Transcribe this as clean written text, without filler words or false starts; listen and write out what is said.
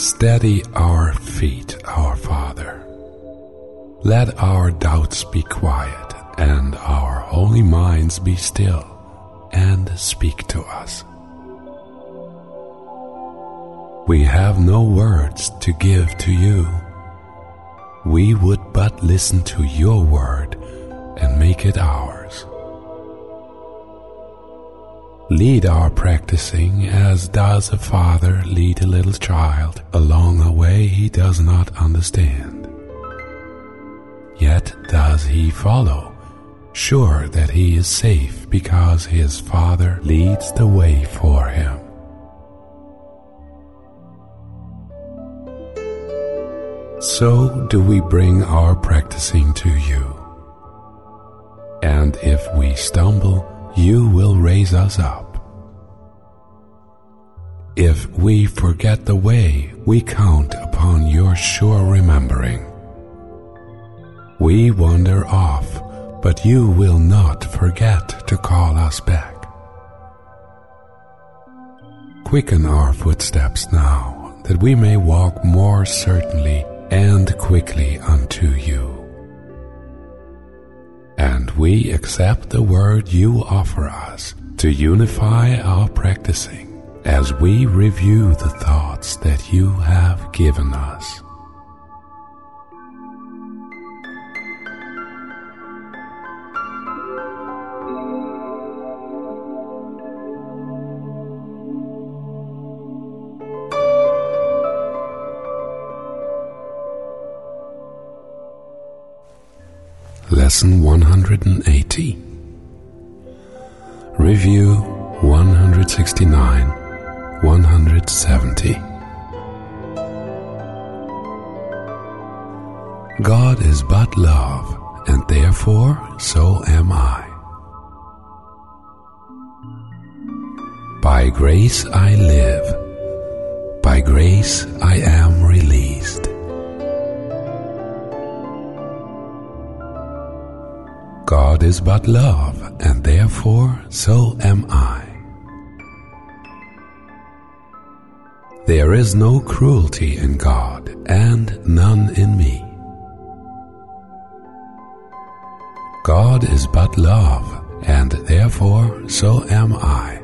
Steady our feet, our Father. Let our doubts be quiet, and our holy minds be still, and speak to us. We have no words to give to you. We would but listen to your word and make it ours. Lead our practicing as does a father lead a little child along a way he does not understand. Yet does he follow, sure that he is safe because his father leads the way for him. So do we bring our practicing to you. And if we stumble, you will raise us up. If we forget the way, we count upon your sure remembering. We wander off, but you will not forget to call us back. Quicken our footsteps now, that we may walk more certainly and quickly unto you. And we accept the word you offer us to unify our practicing as we review the thoughts that you have given us. Lesson 180. Review 169, 170. God is but love, and therefore so am I. By grace I live, by grace I am released. God is but love, and therefore so am I. There is no cruelty in God, and none in me. God is but love, and therefore so am I.